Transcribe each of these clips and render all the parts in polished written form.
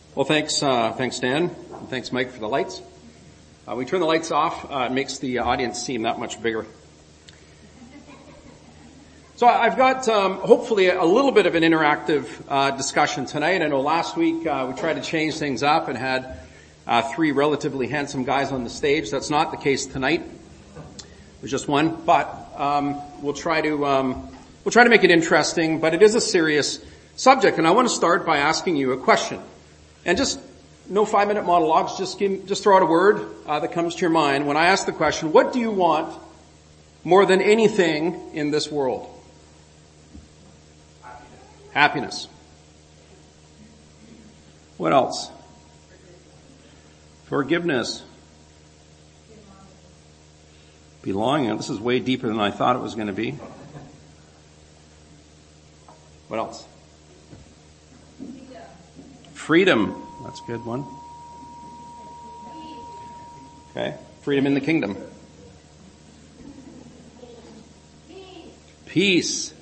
Well, thanks Dan, and thanks Mike for the lights. We turn the lights off, it makes the audience seem that much bigger. So I've got hopefully a little bit of an interactive discussion tonight. I know last week we tried to change things up and had three relatively handsome guys on the stage. That's not the case tonight. There's just one, but we'll try to make it interesting. But it is a serious subject, and I want to start by asking you a question. And just no 5-minute monologues. Just throw out a word that comes to your mind when I ask the question: what do you want more than anything in this world? Happiness. What else? Forgiveness. Belonging. This is way deeper than I thought it was going to be. What else? Freedom. That's a good one. Okay. Freedom in the kingdom. Peace.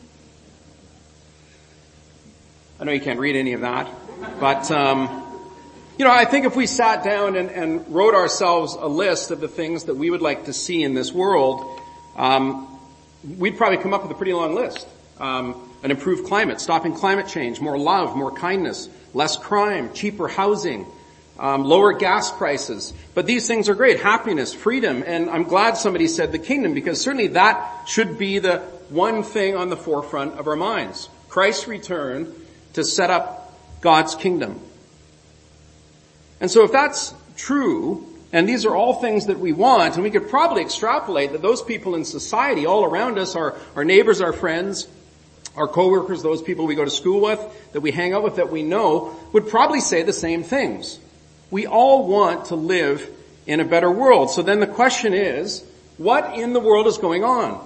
I know you can't read any of that, but, I think if we sat down and wrote ourselves a list of the things that we would like to see in this world, we'd probably come up with a pretty long list. An improved climate, stopping climate change, more love, more kindness, less crime, cheaper housing, lower gas prices. But these things are great. Happiness, freedom, and I'm glad somebody said the kingdom, because certainly that should be the one thing on the forefront of our minds. Christ's return to set up God's kingdom. And so if that's true, and these are all things that we want, and we could probably extrapolate that those people in society all around us, our neighbors, our friends, our coworkers, those people we go to school with, that we hang out with, that we know, would probably say the same things. We all want to live in a better world. So then the question is, what in the world is going on?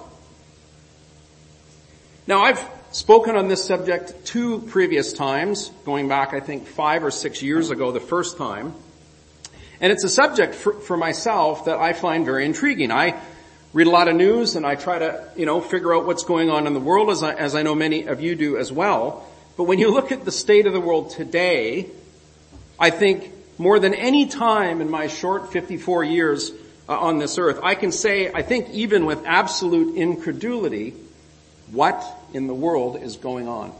Now, I've spoken on this subject 2 previous times, going back, I think, 5 or 6 years ago, the first time. And it's a subject for myself that I find very intriguing. I read a lot of news, and I try to, figure out what's going on in the world, as I know many of you do as well. But when you look at the state of the world today, I think more than any time in my short 54 years on this earth, I can say, I think even with absolute incredulity, what in the world is going on?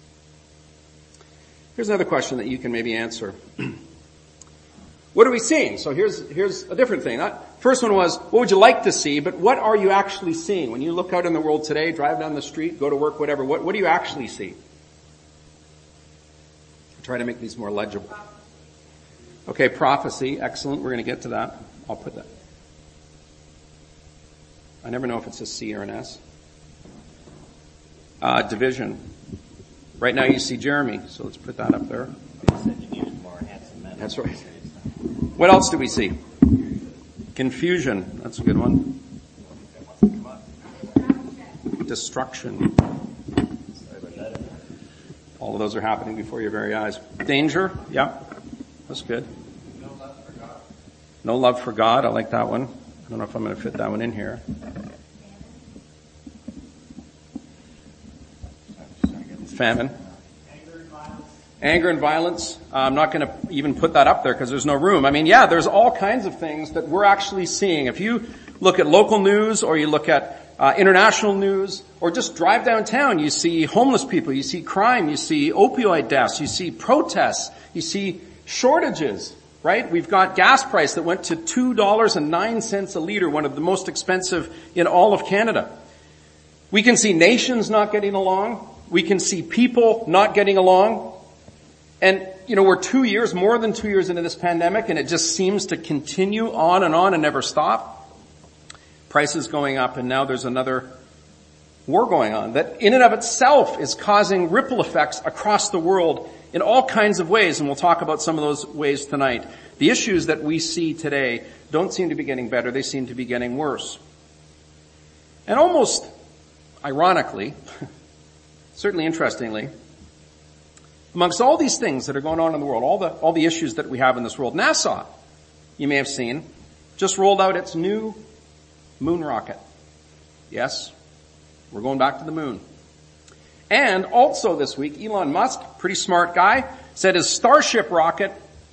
Here's another question that you can maybe answer. What are we seeing? So here's a different thing. First one was, what would you like to see? But what are you actually seeing? When you look out in the world today, drive down the street, go to work, whatever, what do you actually see? I'll try to make these more legible. Okay, prophecy. Excellent. We're going to get to that. I'll put that. I never know if it's a C or an S. Division. Right now you see Jeremy, so let's put that up there. That's right. What else do we see? Confusion. That's a good one. Destruction. All of those are happening before your very eyes. Danger. Yeah. That's good. No love for God. I like that one. I don't know if I'm going to fit that one in here. Famine. Anger and violence. I'm not going to even put that up there because there's no room. I mean, yeah, there's all kinds of things that we're actually seeing. If you look at local news, or you look at international news, or just drive downtown, you see homeless people, you see crime, you see opioid deaths, you see protests, you see shortages, right? We've got gas price that went to $2.09 a liter, one of the most expensive in all of Canada. We can see nations not getting along. We can see people not getting along. And, we're more than 2 years into this pandemic, and it just seems to continue on and never stop. Prices going up, and now there's another war going on that in and of itself is causing ripple effects across the world in all kinds of ways, and we'll talk about some of those ways tonight. The issues that we see today don't seem to be getting better, they seem to be getting worse. And almost ironically, certainly interestingly, amongst all these things that are going on in the world, all the issues that we have in this world, NASA, you may have seen, just rolled out its new moon rocket. Yes, we're going back to the moon. And also this week, Elon Musk, pretty smart guy, said his Starship rocket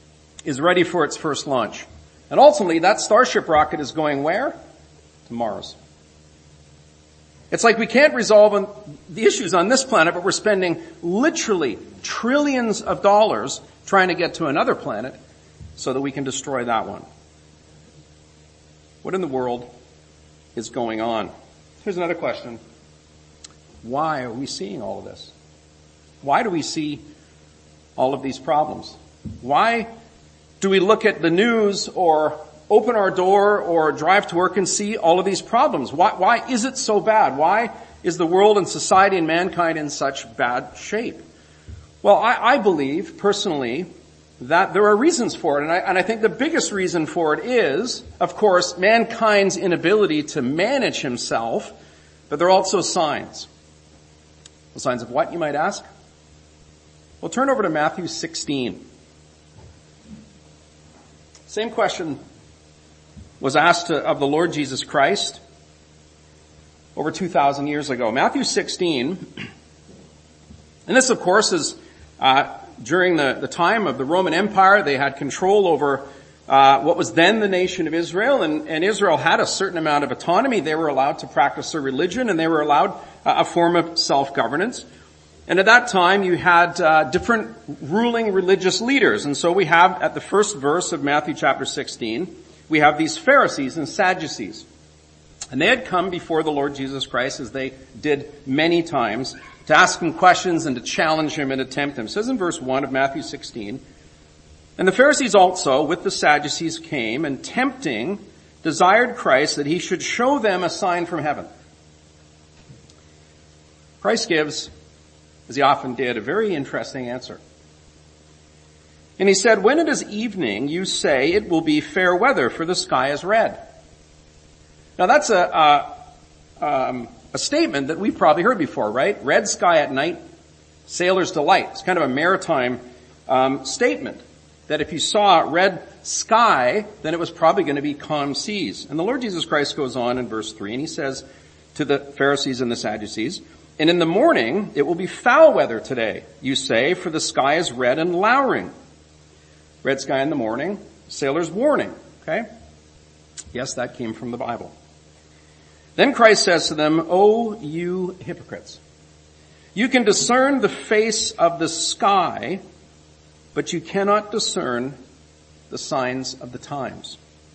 is ready for its first launch. And ultimately, that Starship rocket is going where? To Mars. It's like we can't resolve the issues on this planet, but we're spending literally trillions of dollars trying to get to another planet so that we can destroy that one. What in the world is going on? Here's another question. Why are we seeing all of this? Why do we see all of these problems? Why do we look at the news or open our door or drive to work and see all of these problems? Why is it so bad? Why is the world and society and mankind in such bad shape? Well, I believe personally that there are reasons for it, and I think the biggest reason for it is, of course, mankind's inability to manage himself, but there are also signs. Well, signs of what, you might ask? Well, turn over to Matthew 16. Same question was asked of the Lord Jesus Christ over 2,000 years ago. Matthew 16, and this, of course, is during the time of the Roman Empire. They had control over what was then the nation of Israel, and Israel had a certain amount of autonomy. They were allowed to practice their religion, and they were allowed a form of self-governance. And at that time, you had different ruling religious leaders. And so we have, at the first verse of Matthew chapter 16, we have these Pharisees and Sadducees. And they had come before the Lord Jesus Christ, as they did many times, to ask him questions and to challenge him and to tempt him. It says in verse 1 of Matthew 16, "And the Pharisees also with the Sadducees came, and tempting desired Christ that he should show them a sign from heaven." Christ gives, as he often did, a very interesting answer. And he said, "When it is evening, you say it will be fair weather, for the sky is red." Now that's a statement that we've probably heard before, right? Red sky at night, sailor's delight. It's kind of a maritime statement, that if you saw red sky, then it was probably going to be calm seas. And the Lord Jesus Christ goes on in verse 3, and he says to the Pharisees and the Sadducees, "And in the morning it will be foul weather today, you say, for the sky is red and lowering." Red sky in the morning, sailor's warning, okay? Yes, that came from the Bible. Then Christ says to them, "O you hypocrites, you can discern the face of the sky, but you cannot discern the signs of the times."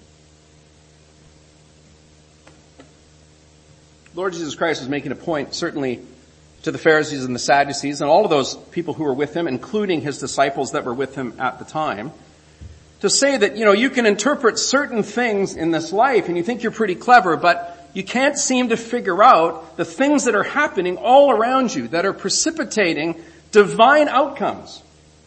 Lord Jesus Christ is making a point, certainly to the Pharisees and the Sadducees and all of those people who were with him, including his disciples that were with him at the time, to say that, you can interpret certain things in this life and you think you're pretty clever, but you can't seem to figure out the things that are happening all around you that are precipitating divine outcomes.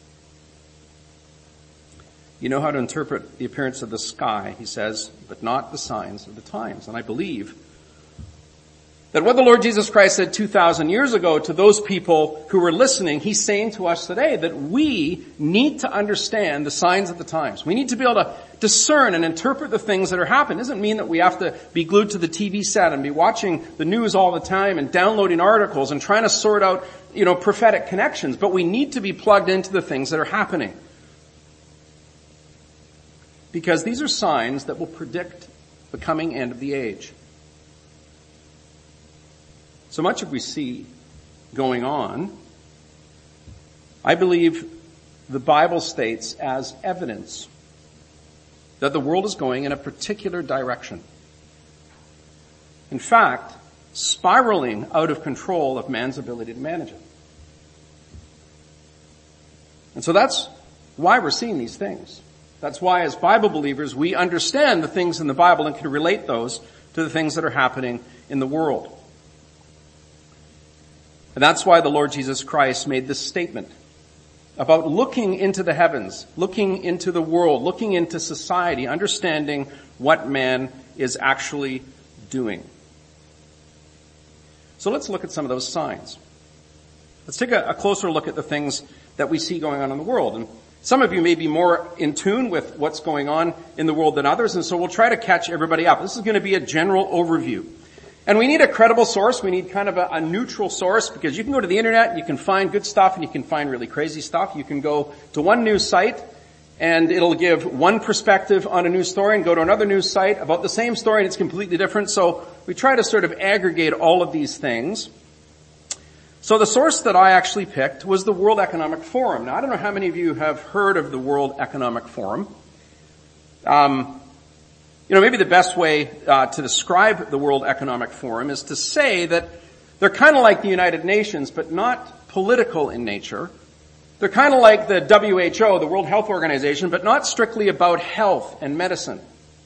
You know how to interpret the appearance of the sky, he says, but not the signs of the times. And I believe that what the Lord Jesus Christ said 2,000 years ago to those people who were listening, he's saying to us today that we need to understand the signs of the times. We need to be able to discern and interpret the things that are happening. It doesn't mean that we have to be glued to the TV set and be watching the news all the time and downloading articles and trying to sort out, prophetic connections, but we need to be plugged into the things that are happening. Because these are signs that will predict the coming end of the age. So much of we see going on, I believe the Bible states as evidence that the world is going in a particular direction. In fact, spiraling out of control of man's ability to manage it. And so that's why we're seeing these things. That's why as Bible believers we understand the things in the Bible and can relate those to the things that are happening in the world. And that's why the Lord Jesus Christ made this statement about looking into the heavens, looking into the world, looking into society, understanding what man is actually doing. So let's look at some of those signs. Let's take a closer look at the things that we see going on in the world. And some of you may be more in tune with what's going on in the world than others, and so we'll try to catch everybody up. This is going to be a general overview. And we need a credible source. We need kind of a neutral source, because you can go to the internet and you can find good stuff and you can find really crazy stuff. You can go to one news site and it'll give one perspective on a news story and go to another news site about the same story and it's completely different. So we try to sort of aggregate all of these things. So the source that I actually picked was the World Economic Forum. Now, I don't know how many of you have heard of the World Economic Forum. Maybe the best way to describe the World Economic Forum is to say that they're kind of like the United Nations, but not political in nature. They're kind of like the WHO, the World Health Organization, but not strictly about health and medicine.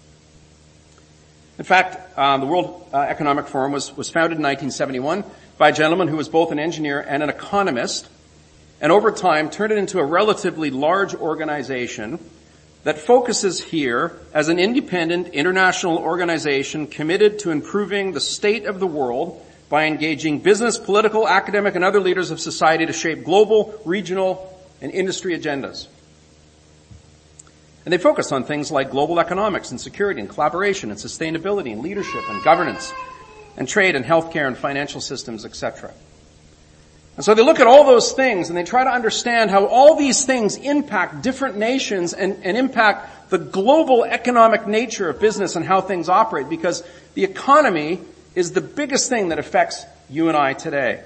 In fact, the World Economic Forum was founded in 1971 by a gentleman who was both an engineer and an economist, and over time turned it into a relatively large organization that focuses here as an independent international organization committed to improving the state of the world by engaging business, political, academic, and other leaders of society to shape global, regional, and industry agendas. And they focus on things like global economics and security and collaboration and sustainability and leadership and governance and trade and healthcare and financial systems, etc. And so they look at all those things and they try to understand how all these things impact different nations and impact the global economic nature of business and how things operate, because the economy is the biggest thing that affects you and I today.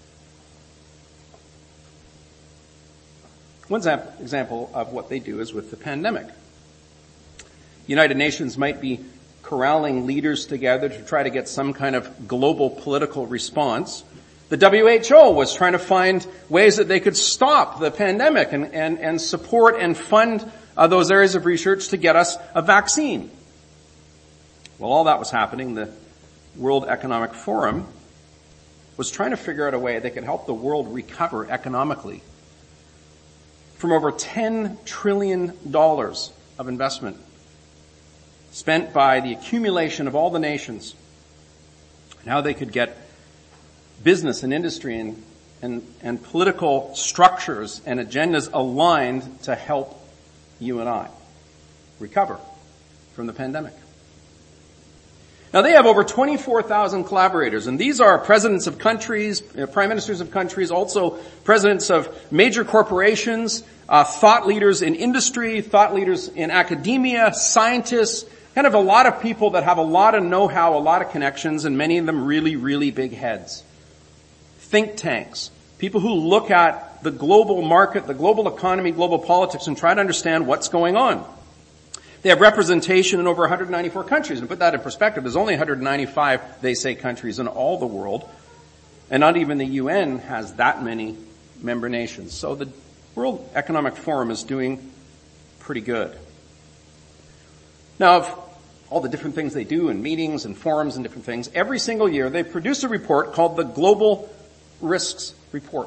One example of what they do is with the pandemic. The United Nations might be corralling leaders together to try to get some kind of global political response. The WHO was trying to find ways that they could stop the pandemic and support and fund those areas of research to get us a vaccine. While all that was happening, the World Economic Forum was trying to figure out a way they could help the world recover economically from over $10 trillion of investment spent by the accumulation of all the nations, and how they could get business and industry and political structures and agendas aligned to help you and I recover from the pandemic. Now, they have over 24,000 collaborators, and these are presidents of countries, prime ministers of countries, also presidents of major corporations, thought leaders in industry, thought leaders in academia, scientists, kind of a lot of people that have a lot of know-how, a lot of connections, and many of them really, really big heads. Think tanks, people who look at the global market, the global economy, global politics, and try to understand what's going on. They have representation in over 194 countries. And to put that in perspective, there's only 195, they say, countries in all the world. And not even the UN has that many member nations. So the World Economic Forum is doing pretty good. Now, of all the different things they do in meetings and forums and different things, every single year they produce a report called the Global Risks Report.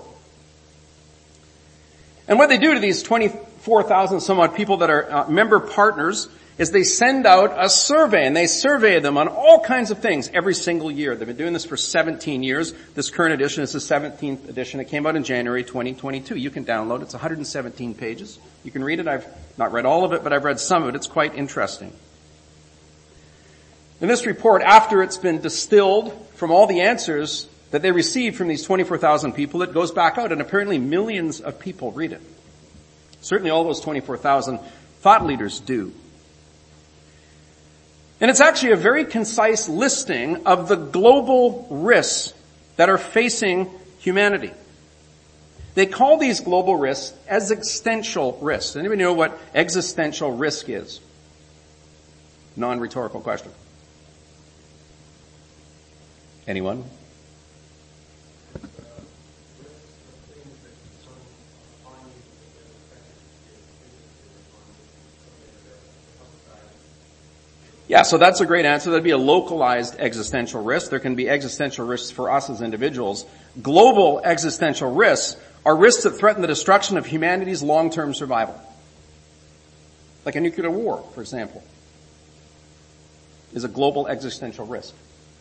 And what they do to these 24,000 some odd people that are member partners is they send out a survey, and they survey them on all kinds of things every single year. They've been doing this for 17 years. This current edition is the 17th edition. It came out in January 2022. You can download it. It's 117 pages. You can read it. I've not read all of it, but I've read some of it. It's quite interesting. In this report, after it's been distilled from all the answers that they received from these 24,000 people, it goes back out, and apparently millions of people read it. Certainly all those 24,000 thought leaders do. And it's actually a very concise listing of the global risks that are facing humanity. They call these global risks existential risks. Anybody know what existential risk is? Non-rhetorical question. Anyone? Yeah, so that's a great answer. That'd be a localized existential risk. There can be existential risks for us as individuals. Global existential risks are risks that threaten the destruction of humanity's long-term survival. Like a nuclear war, for example, is a global existential risk.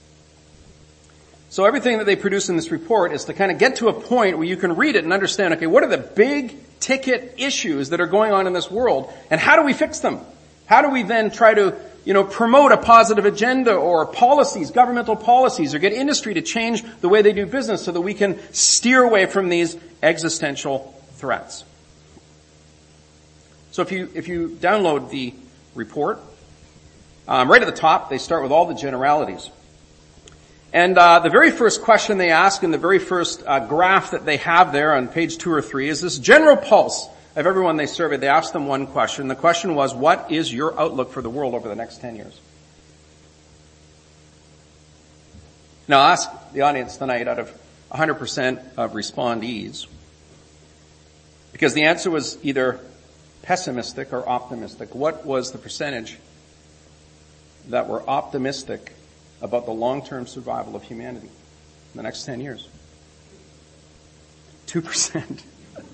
So everything that they produce in this report is to kind of get to a point where you can read it and understand, okay, what are the big ticket issues that are going on in this world, and how do we fix them? How do we then try to promote a positive agenda or policies, governmental policies, or get industry to change the way they do business so that we can steer away from these existential threats? So if you download the report, right at the top, they start with all the generalities. And the very first question they ask in the very first graph that they have there on page 2 or 3 is this general pulse of everyone they surveyed. They asked them one question. The question was, what is your outlook for the world over the next 10 years? Now I'll ask the audience tonight, out of 100% of respondees, because the answer was either pessimistic or optimistic. What was the percentage that were optimistic about the long-term survival of humanity in the next 10 years? 2%.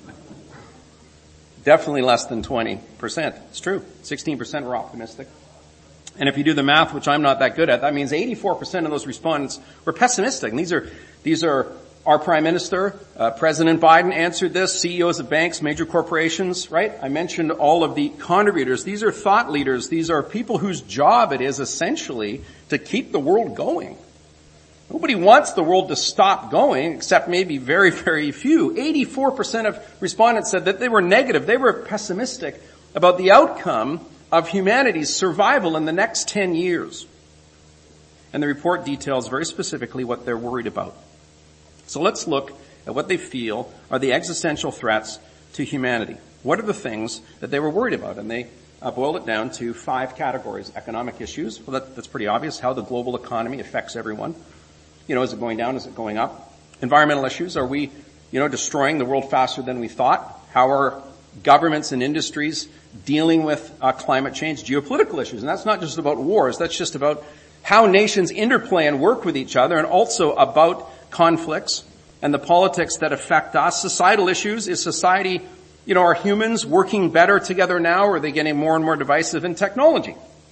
Definitely less than 20%. It's true. 16% were optimistic. And if you do the math, which I'm not that good at, that means 84% of those respondents were pessimistic. And these are our Prime Minister, President Biden answered this, CEOs of banks, major corporations, right? I mentioned all of the contributors. These are thought leaders. These are people whose job it is essentially to keep the world going. Nobody wants the world to stop going, except maybe very, very few. 84% of respondents said that they were negative. They were pessimistic about the outcome of humanity's survival in the next 10 years. And the report details very specifically what they're worried about. So let's look at what they feel are the existential threats to humanity. What are the things that they were worried about? And they boiled it down to 5 categories. Economic issues. Well, that's pretty obvious. How the global economy affects everyone. Is it going down? Is it going up? Environmental issues. Are we, destroying the world faster than we thought? How are governments and industries dealing with climate change? Geopolitical issues. And that's not just about wars. That's just about how nations interplay and work with each other, and also about conflicts and the politics that affect us. Societal issues. Is society, are humans working better together now, or are they getting more and more divisive? In technology.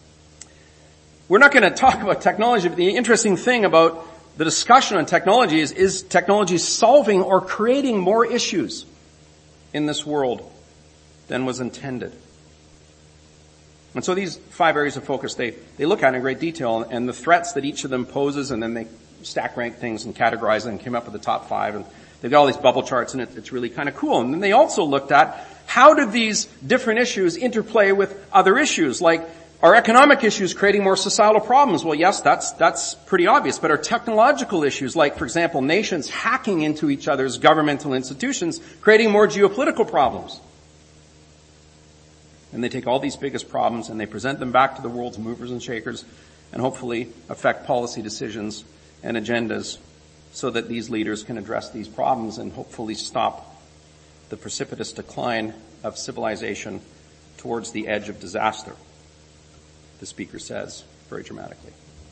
We're not going to talk about technology, but the interesting thing about the discussion on technology is technology solving or creating more issues in this world than was intended? And so these 5 areas of focus, they look at in great detail, and the threats that each of them poses, and then they stack rank things and categorize them and came up with the top 5. And they've got all these bubble charts, and it's really kind of cool. And then they also looked at how do these different issues interplay with other issues, like are economic issues creating more societal problems? Well, yes, that's pretty obvious. But are technological issues, like, for example, nations hacking into each other's governmental institutions, creating more geopolitical problems? And they take all these biggest problems and they present them back to the world's movers and shakers and hopefully affect policy decisions and agendas so that these leaders can address these problems and hopefully stop the precipitous decline of civilization towards the edge of disaster, the speaker says very dramatically.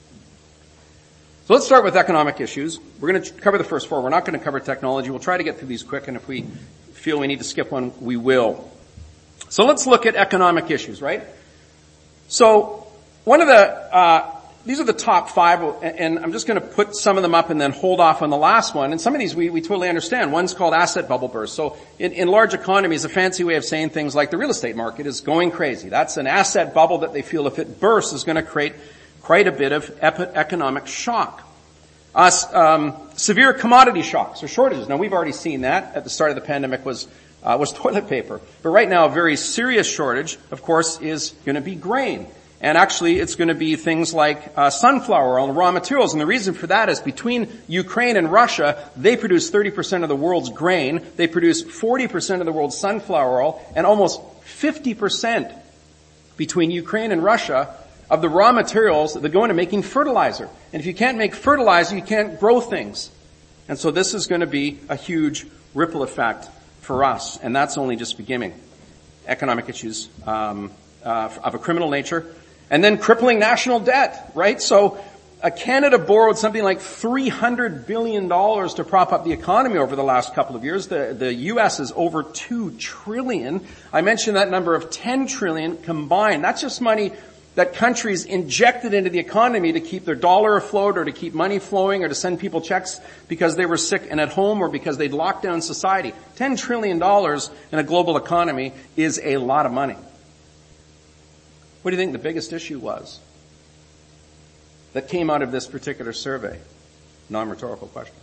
So let's start with economic issues. We're going to cover the first 4. We're not going to cover technology. We'll try to get through these quick, and if we feel we need to skip one, we will. So let's look at economic issues, right? So one of these are the top 5, and I'm just going to put some of them up and then hold off on the last one. And some of these we totally understand. One's called asset bubble burst. So in large economies, a fancy way of saying things like the real estate market is going crazy. That's an asset bubble that they feel if it bursts is going to create quite a bit of economic shock. Severe commodity shocks or shortages. Now we've already seen that at the start of the pandemic was toilet paper. But right now a very serious shortage, of course, is going to be grain. And actually, it's going to be things like sunflower oil and raw materials. And the reason for that is between Ukraine and Russia, they produce 30% of the world's grain. They produce 40% of the world's sunflower oil, and almost 50% between Ukraine and Russia of the raw materials that go into making fertilizer. And if you can't make fertilizer, you can't grow things. And so this is going to be a huge ripple effect for us. And that's only just beginning. Economic issues of a criminal nature. And then crippling national debt, right? So Canada borrowed something like $300 billion to prop up the economy over the last couple of years. The U.S. is over $2 trillion. I mentioned that number of $10 trillion combined. That's just money that countries injected into the economy to keep their dollar afloat or to keep money flowing or to send people checks because they were sick and at home or because they'd locked down society. $10 trillion in a global economy is a lot of money. What do you think the biggest issue was that came out of this particular survey? Non-rhetorical question.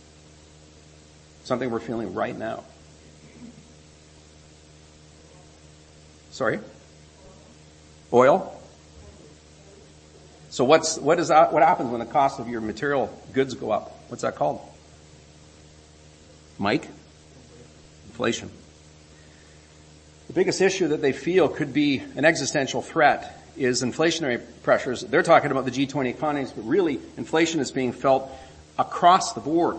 Something we're feeling right now. Sorry? Oil? So what happens when the cost of your material goods go up? What's that called? Mike? Inflation. The biggest issue that they feel could be an existential threat is inflationary pressures. They're talking about the G20 economies, but really inflation is being felt across the board.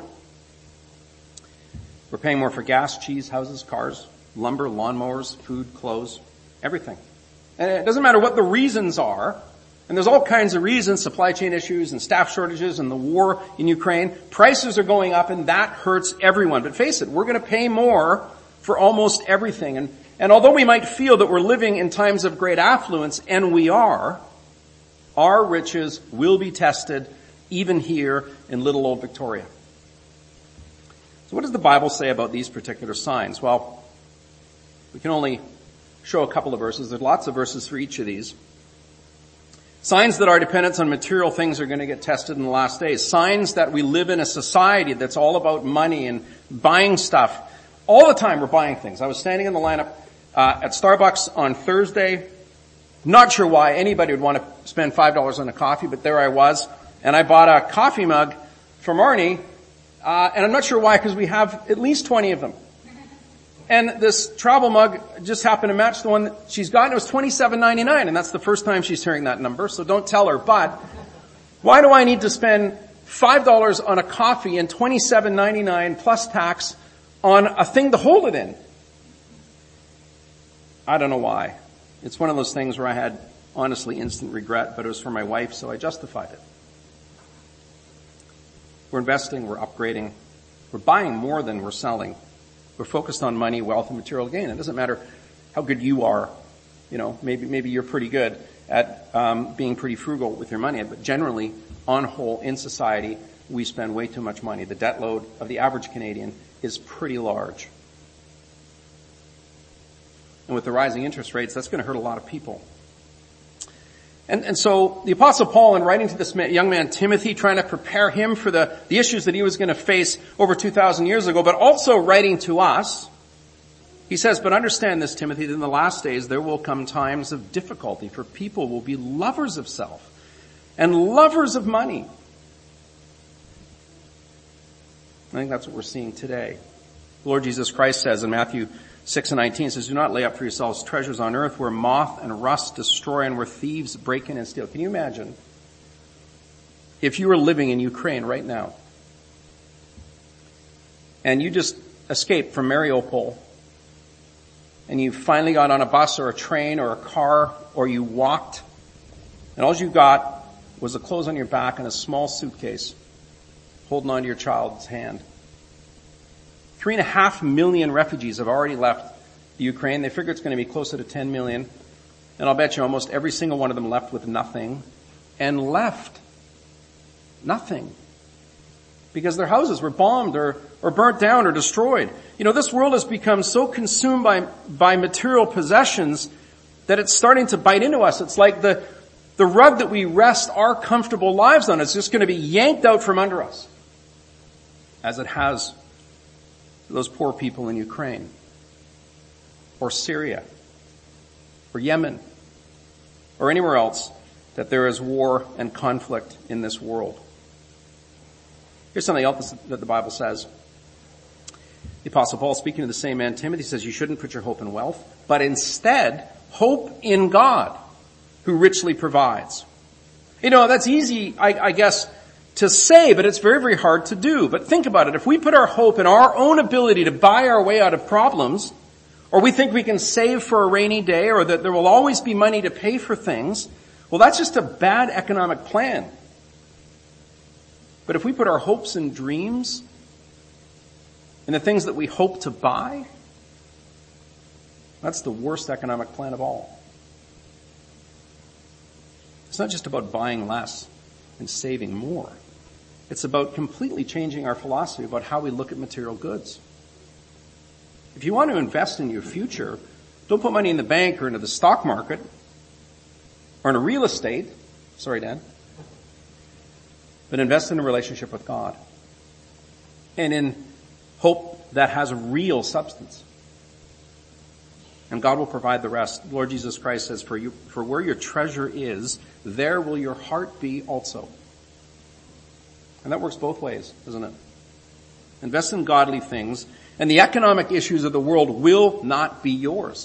We're paying more for gas, cheese, houses, cars, lumber, lawnmowers, food, clothes, everything. And it doesn't matter what the reasons are, and there's all kinds of reasons, supply chain issues and staff shortages and the war in Ukraine. Prices are going up and that hurts everyone. But face it, we're going to pay more for almost everything. And although we might feel that we're living in times of great affluence, and we are, our riches will be tested even here in little old Victoria. So what does the Bible say about these particular signs? Well, we can only show a couple of verses. There's lots of verses for each of these. Signs that our dependence on material things are going to get tested in the last days. Signs that we live in a society that's all about money and buying stuff. All the time we're buying things. I was standing in the lineup at Starbucks on Thursday. Not sure why anybody would want to spend $5 on a coffee, but there I was. And I bought a coffee mug from Arnie, and I'm not sure why, because we have at least 20 of them. And this travel mug just happened to match the one that she's gotten. It was $27.99, and that's the first time she's hearing that number, so don't tell her. But why do I need to spend $5 on a coffee and $27.99 plus tax on a thing to hold it in? I don't know why. It's one of those things where I had, honestly, instant regret, but it was for my wife, so I justified it. We're investing, we're upgrading, we're buying more than we're selling. We're focused on money, wealth, and material gain. It doesn't matter how good you are. You know, maybe you're pretty good at being pretty frugal with your money, but generally, on whole, in society, we spend way too much money. The debt load of the average Canadian is pretty large. And with the rising interest rates, that's going to hurt a lot of people. And so the Apostle Paul, in writing to this young man Timothy, trying to prepare him for the issues that he was going to face over 2,000 years ago, but also writing to us, he says, but understand this, Timothy, that in the last days there will come times of difficulty, for people will be lovers of self and lovers of money. I think that's what we're seeing today. The Lord Jesus Christ says in Matthew 6:19, says, do not lay up for yourselves treasures on earth where moth and rust destroy and where thieves break in and steal. Can you imagine if you were living in Ukraine right now and you just escaped from Mariupol and you finally got on a bus or a train or a car or you walked and all you got was the clothes on your back and a small suitcase holding onto your child's hand. 3.5 million refugees have already left the Ukraine. They figure it's going to be closer to 10 million. And I'll bet you almost every single one of them left with nothing. And left nothing. Because their houses were bombed or burnt down or destroyed. You know, this world has become so consumed by material possessions that it's starting to bite into us. It's like the rug that we rest our comfortable lives on. It's just going to be yanked out from under us. As it has those poor people in Ukraine, or Syria, or Yemen, or anywhere else that there is war and conflict in this world. Here's something else that the Bible says. The Apostle Paul, speaking to the same man Timothy, says you shouldn't put your hope in wealth, but instead hope in God, who richly provides. You know, that's easy, I guess, to say, but it's very, very hard to do. But think about it. If we put our hope in our own ability to buy our way out of problems, or we think we can save for a rainy day, or that there will always be money to pay for things, well, that's just a bad economic plan. But if we put our hopes and dreams in the things that we hope to buy, that's the worst economic plan of all. It's not just about buying less and saving more. It's about completely changing our philosophy about how we look at material goods. If you want to invest in your future, don't put money in the bank or into the stock market or into real estate. Sorry, Dan. But invest in a relationship with God and in hope that has real substance. And God will provide the rest. Lord Jesus Christ says, for where your treasure is, there will your heart be also. And that works both ways, doesn't it? Invest in godly things, and the economic issues of the world will not be yours.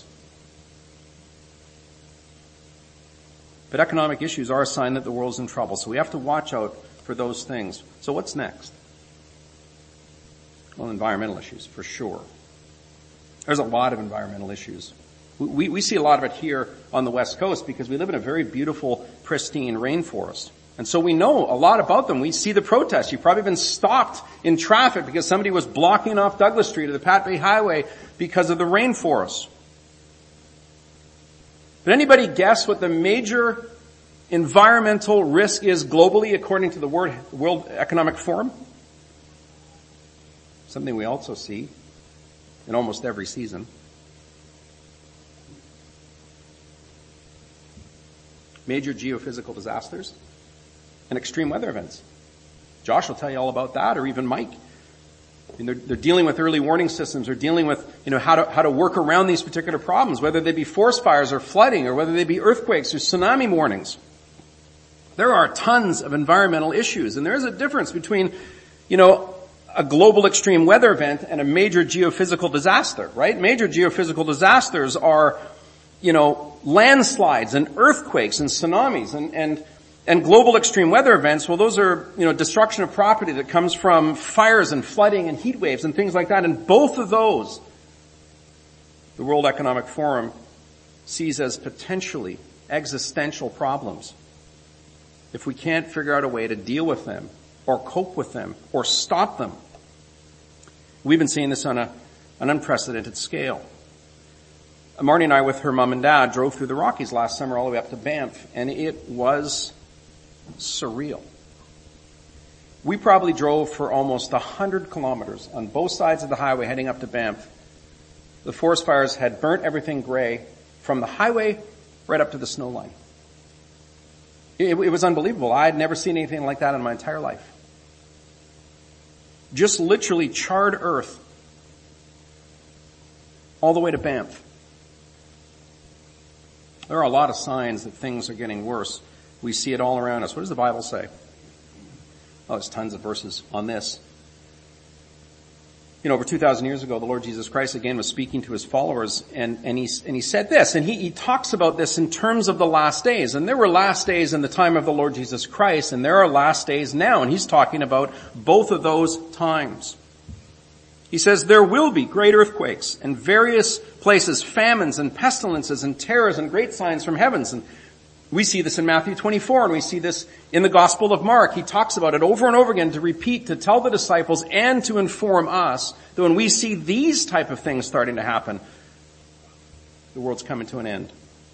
But economic issues are a sign that the world's in trouble, so we have to watch out for those things. So what's next? Well, environmental issues, for sure. There's a lot of environmental issues. We see a lot of it here on the West Coast because we live in a very beautiful, pristine rainforest. And so we know a lot about them. We see the protests. You've probably been stopped in traffic because somebody was blocking off Douglas Street or the Pat Bay Highway because of the rainforest. Did anybody guess what the major environmental risk is globally according to the World Economic Forum? Something we also see in almost every season. Major geophysical disasters and extreme weather events. Josh will tell you all about that, or even Mike. I mean, they're dealing with early warning systems, or dealing with, how to work around these particular problems, whether they be forest fires or flooding, or whether they be earthquakes or tsunami warnings. There are tons of environmental issues, and there is a difference between, a global extreme weather event and a major geophysical disaster, right? Major geophysical disasters are, landslides and earthquakes and tsunamis and global extreme weather events. Well, those are, destruction of property that comes from fires and flooding and heat waves and things like that. And both of those, the World Economic Forum sees as potentially existential problems if we can't figure out a way to deal with them or cope with them or stop them. We've been seeing this on an unprecedented scale. Marnie and I, with her mom and dad, drove through the Rockies last summer all the way up to Banff, and it was surreal. We probably drove for almost 100 kilometers on both sides of the highway heading up to Banff. The forest fires had burnt everything gray from the highway right up to the snow line. It was unbelievable. I had never seen anything like that in my entire life. Just literally charred earth all the way to Banff. There are a lot of signs that things are getting worse. We see it all around us. What does the Bible say? Oh, there's tons of verses on this. Over 2,000 years ago, the Lord Jesus Christ again was speaking to his followers, and he said this, and he talks about this in terms of the last days. And there were last days in the time of the Lord Jesus Christ, and there are last days now, and he's talking about both of those times. He says, there will be great earthquakes in various places, famines and pestilences and terrors and great signs from heavens. And we see this in Matthew 24, and we see this in the Gospel of Mark. He talks about it over and over again to repeat, to tell the disciples, and to inform us that when we see these type of things starting to happen, the world's coming to an end.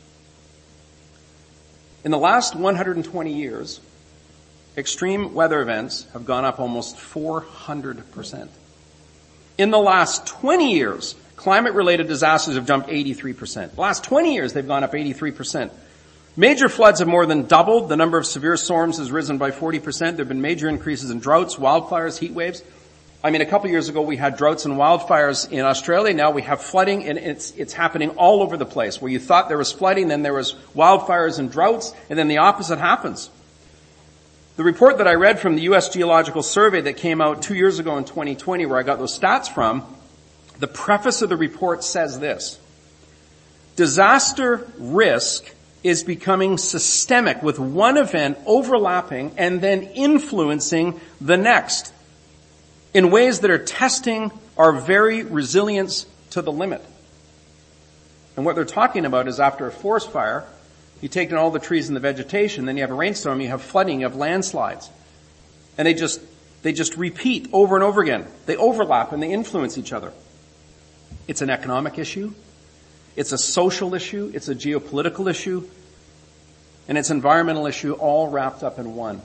In the last 120 years, extreme weather events have gone up almost 400%. In the last 20 years, climate-related disasters have jumped 83%. The last 20 years, they've gone up 83%. Major floods have more than doubled. The number of severe storms has risen by 40%. There have been major increases in droughts, wildfires, heat waves. A couple years ago we had droughts and wildfires in Australia. Now we have flooding, and it's happening all over the place. Where you thought there was flooding, then there was wildfires and droughts, and then the opposite happens. The report that I read from the U.S. Geological Survey that came out 2 years ago in 2020, where I got those stats from, the preface of the report says this: disaster risk is becoming systemic, with one event overlapping and then influencing the next in ways that are testing our very resilience to the limit. And what they're talking about is, after a forest fire, you take down all the trees and the vegetation, then you have a rainstorm, you have flooding, you have landslides. And they just repeat over and over again. They overlap and they influence each other. It's an economic issue. It's a social issue. It's a geopolitical issue. And it's an environmental issue, all wrapped up in one.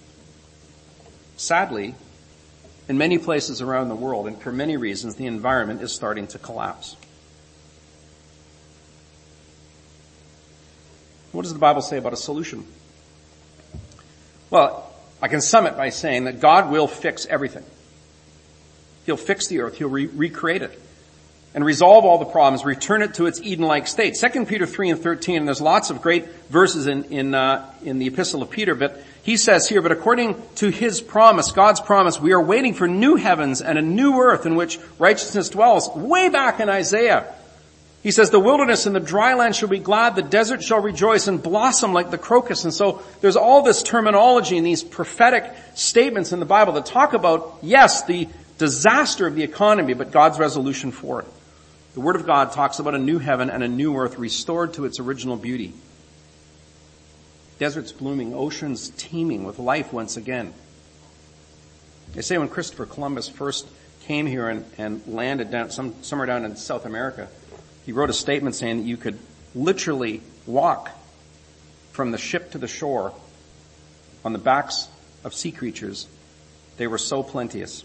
Sadly, in many places around the world, and for many reasons, the environment is starting to collapse. What does the Bible say about a solution? Well, I can sum it by saying that God will fix everything. He'll fix the earth. He'll recreate it. and resolve all the problems, return it to its Eden-like state. 2 Peter 3 and 13, and there's lots of great verses in the epistle of Peter, but he says here, but according to his promise, God's promise, we are waiting for new heavens and a new earth in which righteousness dwells. Way back in Isaiah, he says, the wilderness and the dry land shall be glad, the desert shall rejoice and blossom like the crocus. And so there's all this terminology and these prophetic statements in the Bible that talk about, yes, the disaster of the economy, but God's resolution for it. The Word of God talks about a new heaven and a new earth restored to its original beauty. Deserts blooming, oceans teeming with life once again. They say when Christopher Columbus first came here and landed down somewhere down in South America, he wrote a statement saying that you could literally walk from the ship to the shore on the backs of sea creatures. They were so plenteous.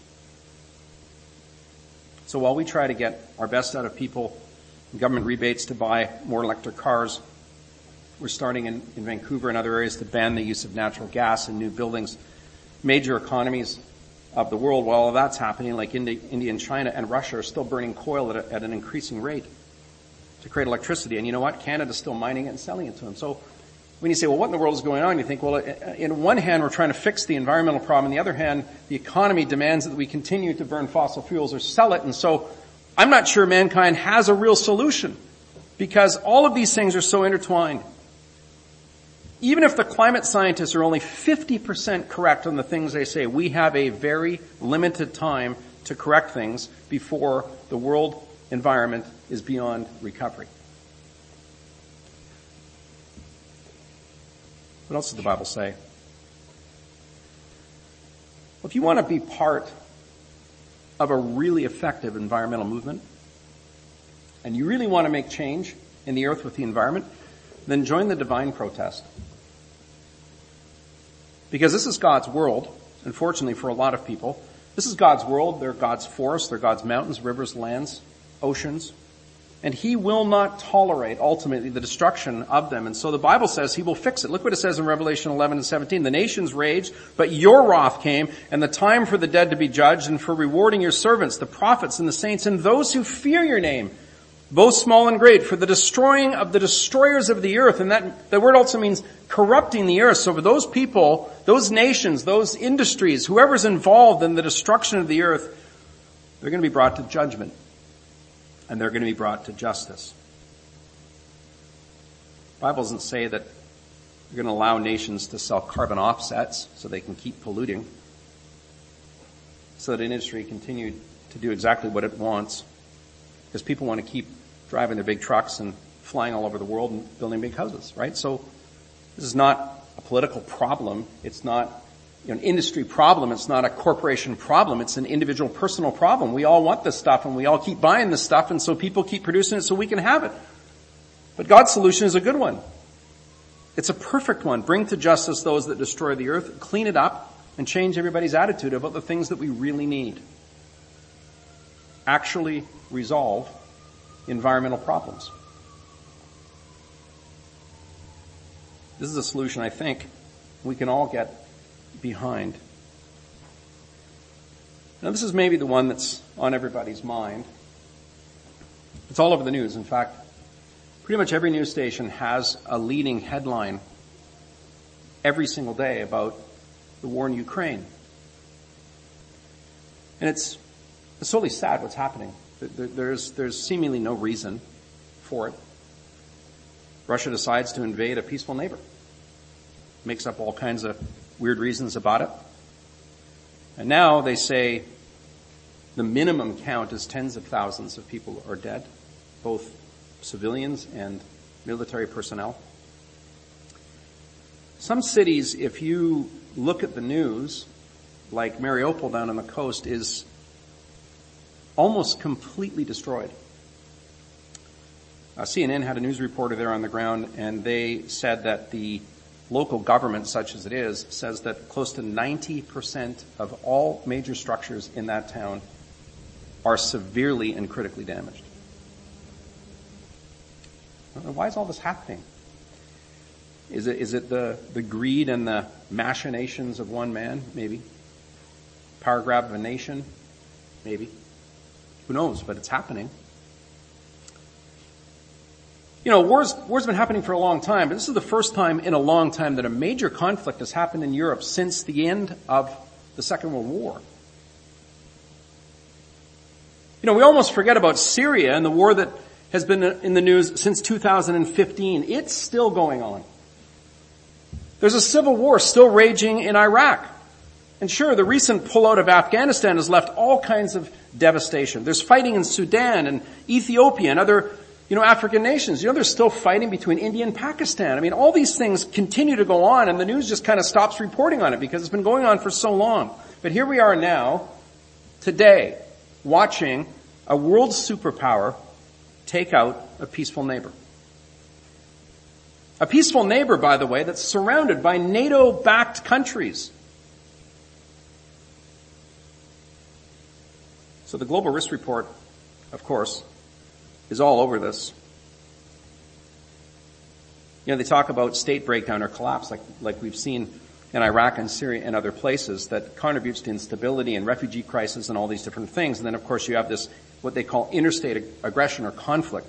So while we try to get our best out of people, government rebates to buy more electric cars, we're starting in Vancouver and other areas to ban the use of natural gas in new buildings. Major economies of the world, while all of that's happening, like India and China and Russia, are still burning coal at an increasing rate to create electricity. And you know what? Canada's still mining it and selling it to them. So when you say, well, what in the world is going on? You think, well, in one hand, we're trying to fix the environmental problem. On the other hand, the economy demands that we continue to burn fossil fuels or sell it. And so I'm not sure mankind has a real solution because all of these things are so intertwined. Even if the climate scientists are only 50% correct on the things they say, we have a very limited time to correct things before the world environment is beyond recovery. What else does the Bible say? Well, if you want to be part of a really effective environmental movement, and you really want to make change in the earth with the environment, then join the divine protest. Because this is God's world, unfortunately for a lot of people. This is God's world. They're God's forests, they're God's mountains, rivers, lands, oceans. And he will not tolerate, ultimately, the destruction of them. And so the Bible says he will fix it. Look what it says in Revelation 11 and 17. The nations raged, but your wrath came, and the time for the dead to be judged, and for rewarding your servants, the prophets and the saints, and those who fear your name, both small and great, for the destroying of the destroyers of the earth. And that word also means corrupting the earth. So for those people, those nations, those industries, whoever's involved in the destruction of the earth, they're going to be brought to judgment. And they're going to be brought to justice. The Bible doesn't say that you're going to allow nations to sell carbon offsets so they can keep polluting, so that industry continue to do exactly what it wants, because people want to keep driving their big trucks and flying all over the world and building big houses, right? So this is not a political problem. It's not an industry problem. It's not a corporation problem. It's an individual personal problem. We all want this stuff and we all keep buying this stuff, and so people keep producing it so we can have it. But God's solution is a good one. It's a perfect one. Bring to justice those that destroy the earth, clean it up, and change everybody's attitude about the things that we really need. Actually resolve environmental problems. This is a solution I think we can all get behind. Now this is maybe the one that's on everybody's mind. It's all over the news. In fact, pretty much every news station has a leading headline every single day about the war in Ukraine. And it's totally sad what's happening. There's seemingly no reason for it. Russia decides to invade a peaceful neighbor. Makes up all kinds of weird reasons about it. And now they say the minimum count is tens of thousands of people are dead, both civilians and military personnel. Some cities, if you look at the news, like Mariupol down on the coast, is almost completely destroyed. CNN had a news reporter there on the ground, and they said that the local government, such as it is, says that close to 90% of all major structures in that town are severely and critically damaged. Why is all this happening? Is it the greed and the machinations of one man? Maybe. Power grab of a nation? Maybe. Who knows? But it's happening. War's been happening for a long time, but this is the first time in a long time that a major conflict has happened in Europe since the end of the Second World War. We almost forget about Syria and the war that has been in the news since 2015. It's still going on. There's a civil war still raging in Iraq. And sure, the recent pullout of Afghanistan has left all kinds of devastation. There's fighting in Sudan and Ethiopia and other, African nations. There's still fighting between India and Pakistan. All these things continue to go on, and the news just kind of stops reporting on it because it's been going on for so long. But here we are now, today, watching a world superpower take out a peaceful neighbor. A peaceful neighbor, by the way, that's surrounded by NATO-backed countries. So the Global Risk Report, of course, is all over this. They talk about state breakdown or collapse like we've seen in Iraq and Syria and other places that contributes to instability and refugee crisis and all these different things. And then, of course, you have this, what they call interstate aggression or conflict.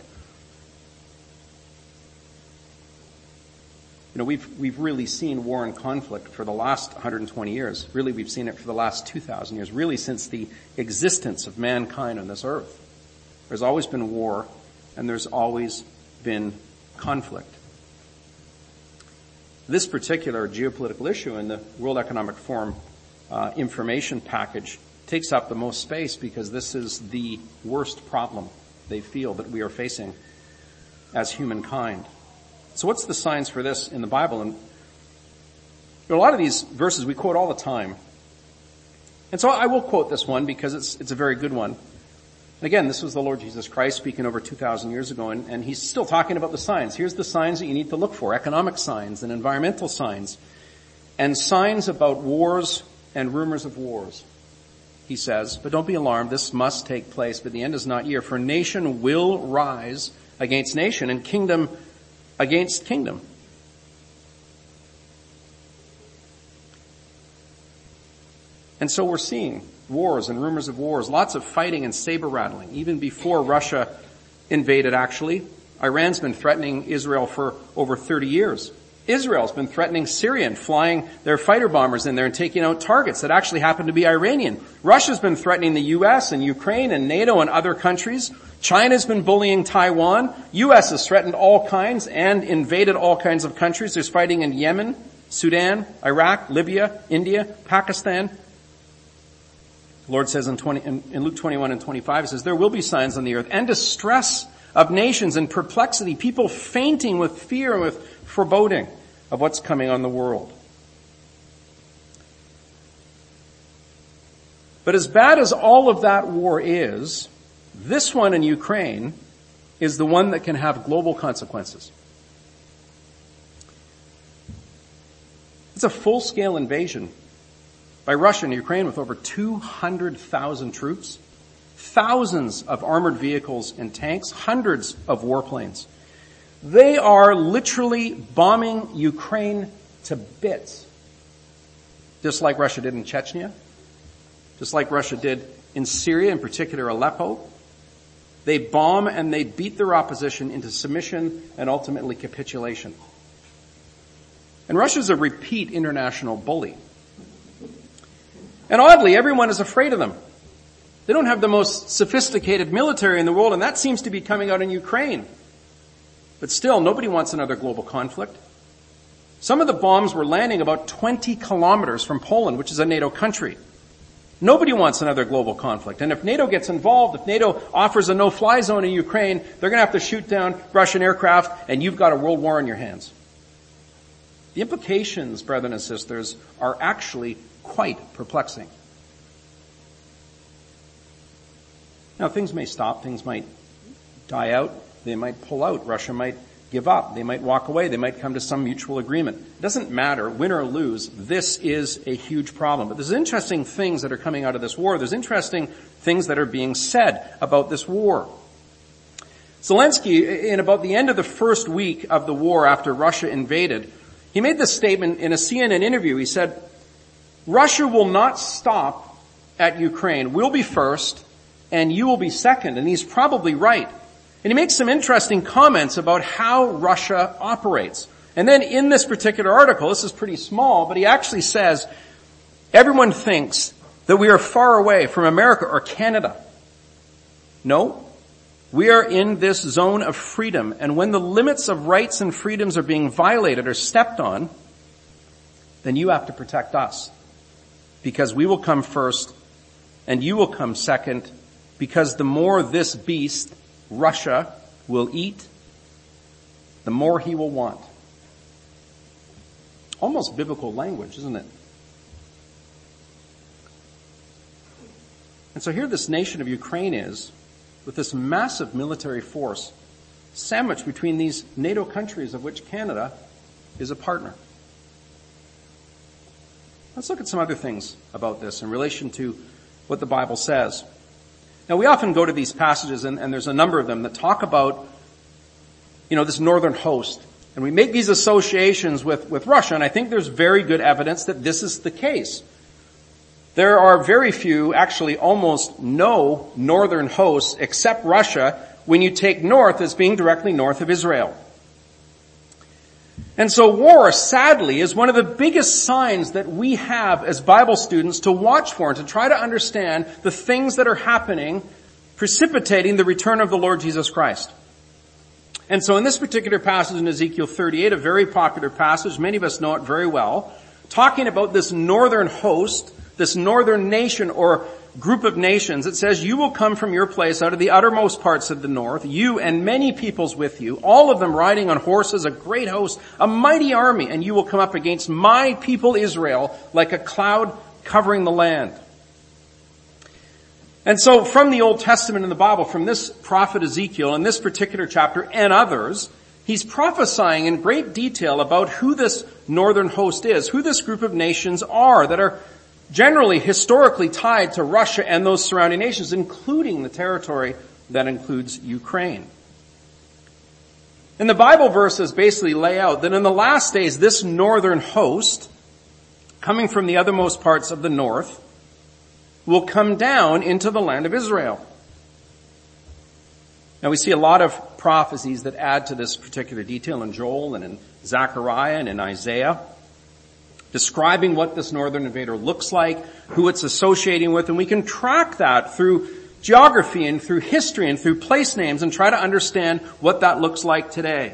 We've really seen war and conflict for the last 120 years. Really, we've seen it for the last 2,000 years. Really, since the existence of mankind on this earth. There's always been war, and there's always been conflict. This particular geopolitical issue in the World Economic Forum information package takes up the most space because this is the worst problem they feel that we are facing as humankind. So what's the signs for this in the Bible? And a lot of these verses we quote all the time. And so I will quote this one because it's a very good one. And again, this was the Lord Jesus Christ speaking over 2,000 years ago, and he's still talking about the signs. Here's the signs that you need to look for, economic signs and environmental signs, and signs about wars and rumors of wars. He says, but don't be alarmed, this must take place, but the end is not near, for nation will rise against nation and kingdom against kingdom. And so we're seeing wars and rumors of wars, lots of fighting and saber rattling, even before Russia invaded actually. Iran's been threatening Israel for over 30 years. Israel's been threatening Syria and flying their fighter bombers in there and taking out targets that actually happen to be Iranian. Russia's been threatening the U.S. and Ukraine and NATO and other countries. China's been bullying Taiwan. U.S. has threatened all kinds and invaded all kinds of countries. There's fighting in Yemen, Sudan, Iraq, Libya, India, Pakistan. The Lord says in Luke 21 and 25, He says, there will be signs on the earth and distress of nations and perplexity, people fainting with fear and with foreboding of what's coming on the world. But as bad as all of that war is, this one in Ukraine is the one that can have global consequences. It's a full-scale invasion by Russia and Ukraine with over 200,000 troops, thousands of armored vehicles and tanks, hundreds of warplanes. They are literally bombing Ukraine to bits, just like Russia did in Chechnya, just like Russia did in Syria, in particular Aleppo. They bomb and they beat their opposition into submission and ultimately capitulation. And Russia's a repeat international bully. And oddly, everyone is afraid of them. They don't have the most sophisticated military in the world, and that seems to be coming out in Ukraine. But still, nobody wants another global conflict. Some of the bombs were landing about 20 kilometers from Poland, which is a NATO country. Nobody wants another global conflict. And if NATO gets involved, if NATO offers a no-fly zone in Ukraine, they're going to have to shoot down Russian aircraft, and you've got a world war on your hands. The implications, brethren and sisters, are actually quite perplexing. Now, things may stop, things might die out, they might pull out, Russia might give up, they might walk away, they might come to some mutual agreement. It doesn't matter, win or lose, this is a huge problem. But there's interesting things that are coming out of this war. There's interesting things that are being said about this war. Zelensky, in about the end of the first week of the war after Russia invaded, he made this statement in a CNN interview. He said, Russia will not stop at Ukraine. We'll be first, and you will be second. And he's probably right. And he makes some interesting comments about how Russia operates. And then in this particular article, this is pretty small, but he actually says, everyone thinks that we are far away from America or Canada. No, we are in this zone of freedom. And when the limits of rights and freedoms are being violated or stepped on, then you have to protect us. Because we will come first and you will come second, because the more this beast, Russia, will eat, the more he will want. Almost biblical language, isn't it? And so here this nation of Ukraine is, with this massive military force, sandwiched between these NATO countries of which Canada is a partner. Let's look at some other things about this in relation to what the Bible says. Now, we often go to these passages, and there's a number of them that talk about, this northern host. And we make these associations with Russia, and I think there's very good evidence that this is the case. There are very few, actually almost no northern hosts except Russia when you take north as being directly north of Israel. And so war, sadly, is one of the biggest signs that we have as Bible students to watch for and to try to understand the things that are happening, precipitating the return of the Lord Jesus Christ. And so in this particular passage in Ezekiel 38, a very popular passage, many of us know it very well, talking about this northern host, this northern nation or group of nations, it says, you will come from your place out of the uttermost parts of the north, you and many peoples with you, all of them riding on horses, a great host, a mighty army, and you will come up against my people Israel like a cloud covering the land. And so from the Old Testament in the Bible, from this prophet Ezekiel in this particular chapter and others, he's prophesying in great detail about who this northern host is, who this group of nations are that are generally historically tied to Russia and those surrounding nations, including the territory that includes Ukraine. And the Bible verses basically lay out that in the last days, this northern host, coming from the othermost parts of the north, will come down into the land of Israel. Now we see a lot of prophecies that add to this particular detail in Joel and in Zechariah and in Isaiah, describing what this northern invader looks like, who it's associating with, and we can track that through geography and through history and through place names and try to understand what that looks like today.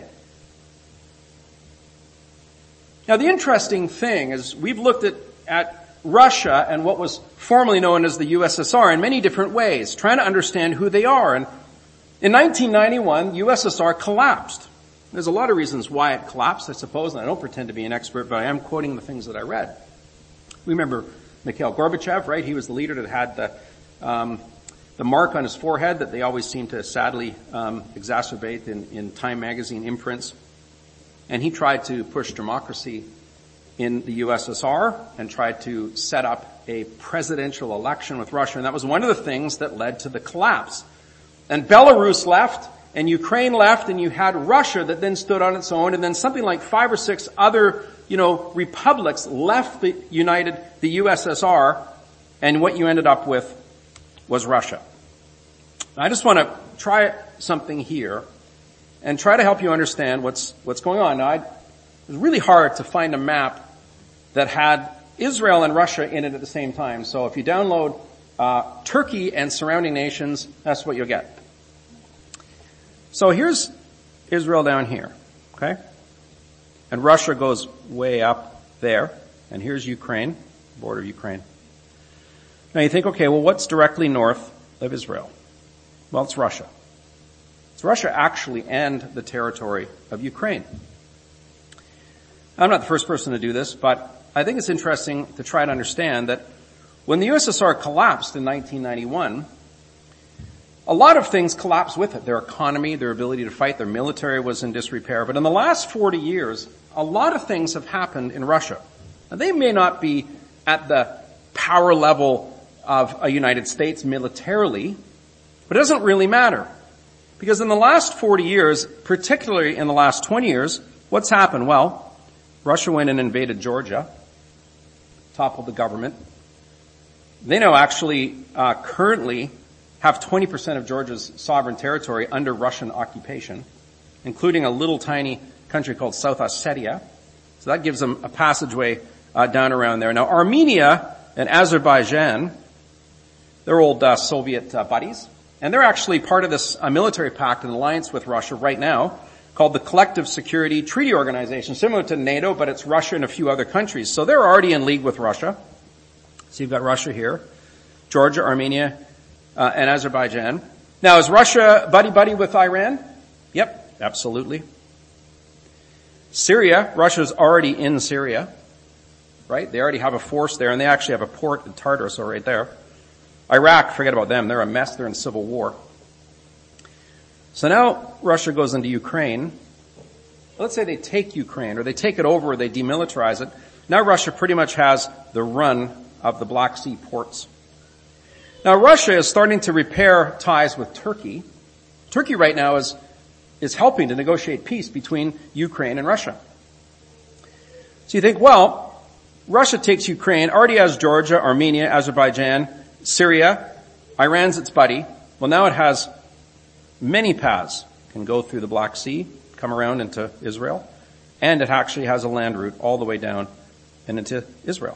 Now the interesting thing is we've looked at Russia and what was formerly known as the USSR in many different ways, trying to understand who they are. And in 1991, USSR collapsed. There's a lot of reasons why it collapsed, I suppose, and I don't pretend to be an expert, but I am quoting the things that I read. We remember Mikhail Gorbachev, right? He was the leader that had the mark on his forehead that they always seem to sadly exacerbate in Time magazine imprints. And he tried to push democracy in the USSR and tried to set up a presidential election with Russia, and that was one of the things that led to the collapse. And Belarus left, and Ukraine left, and you had Russia that then stood on its own, and then something like 5 or 6 other, republics left the USSR, and what you ended up with was Russia. I just want to try something here and try to help you understand what's going on. Now, it was really hard to find a map that had Israel and Russia in it at the same time. So if you download Turkey and surrounding nations, that's what you'll get. So here's Israel down here, okay? And Russia goes way up there. And here's Ukraine, border of Ukraine. Now you think, okay, well what's directly north of Israel? Well, it's Russia. It's Russia actually and the territory of Ukraine. I'm not the first person to do this, but I think it's interesting to try to understand that when the USSR collapsed in 1991, a lot of things collapsed with it. Their economy, their ability to fight, their military was in disrepair. But in the last 40 years, a lot of things have happened in Russia. Now, they may not be at the power level of a United States militarily, but it doesn't really matter. Because in the last 40 years, particularly in the last 20 years, what's happened? Well, Russia went and invaded Georgia, toppled the government. They now actually currently have 20% of Georgia's sovereign territory under Russian occupation, including a little tiny country called South Ossetia. So that gives them a passageway down around there. Now, Armenia and Azerbaijan, they're old Soviet buddies, and they're actually part of this military pact and alliance with Russia right now called the Collective Security Treaty Organization, similar to NATO, but it's Russia and a few other countries. So they're already in league with Russia. So you've got Russia here, Georgia, Armenia, and Azerbaijan. Now, is Russia buddy-buddy with Iran? Yep, absolutely. Syria, Russia's already in Syria, right? They already have a force there, and they actually have a port in Tartus right there. Iraq, forget about them. They're a mess. They're in civil war. So now Russia goes into Ukraine. Let's say they take Ukraine, or they take it over, or they demilitarize it. Now Russia pretty much has the run of the Black Sea ports. Now Russia is starting to repair ties with Turkey. Turkey right now is helping to negotiate peace between Ukraine and Russia. So you think, well, Russia takes Ukraine, already has Georgia, Armenia, Azerbaijan, Syria, Iran's its buddy. Well, now it has many paths. It can go through the Black Sea, come around into Israel, and it actually has a land route all the way down and into Israel.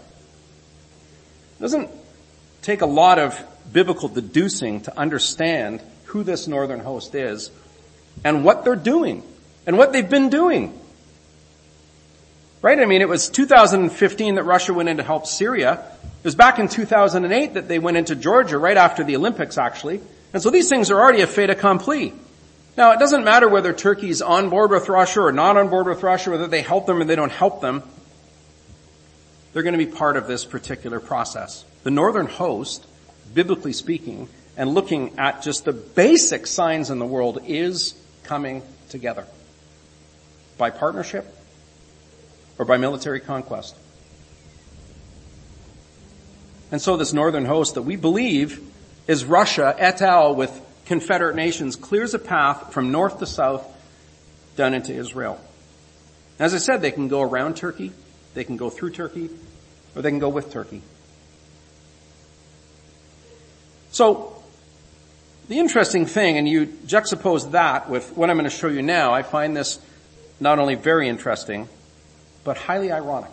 It doesn't take a lot of biblical deducing to understand who this northern host is and what they're doing and what they've been doing. Right? I mean, it was 2015 that Russia went in to help Syria. It was back in 2008 that they went into Georgia, right after the Olympics, actually. And so these things are already a fait accompli. Now, it doesn't matter whether Turkey's on board with Russia or not on board with Russia, whether they help them or they don't help them. They're going to be part of this particular process. The northern host, biblically speaking, and looking at just the basic signs in the world, is coming together by partnership or by military conquest. And so this northern host that we believe is Russia et al. With confederate nations clears a path from north to south down into Israel. As I said, they can go around Turkey, they can go through Turkey, or they can go with Turkey. So, the interesting thing, and you juxtapose that with what I'm going to show you now, I find this not only very interesting, but highly ironic.